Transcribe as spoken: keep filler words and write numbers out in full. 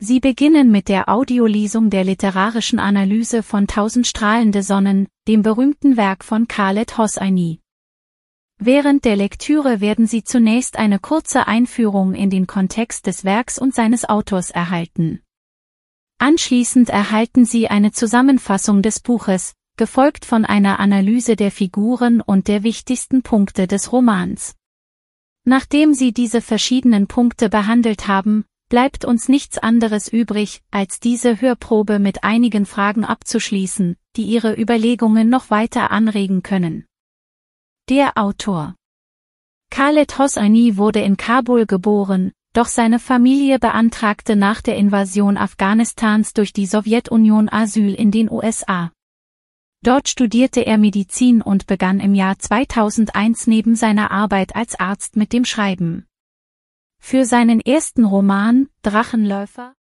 Sie beginnen mit der Audiolesung der literarischen Analyse von Tausend strahlende Sonnen, dem berühmten Werk von Khaled Hosseini. Während der Lektüre werden Sie zunächst eine kurze Einführung in den Kontext des Werks und seines Autors erhalten. Anschließend erhalten Sie eine Zusammenfassung des Buches, gefolgt von einer Analyse der Figuren und der wichtigsten Punkte des Romans. Nachdem Sie diese verschiedenen Punkte behandelt haben, bleibt uns nichts anderes übrig, als diese Hörprobe mit einigen Fragen abzuschließen, die Ihre Überlegungen noch weiter anregen können. Der Autor Khaled Hosseini wurde in Kabul geboren, doch seine Familie beantragte nach der Invasion Afghanistans durch die Sowjetunion Asyl in den U S A. Dort studierte er Medizin und begann im Jahr zweitausendeins neben seiner Arbeit als Arzt mit dem Schreiben. Für seinen ersten Roman, Drachenläufer,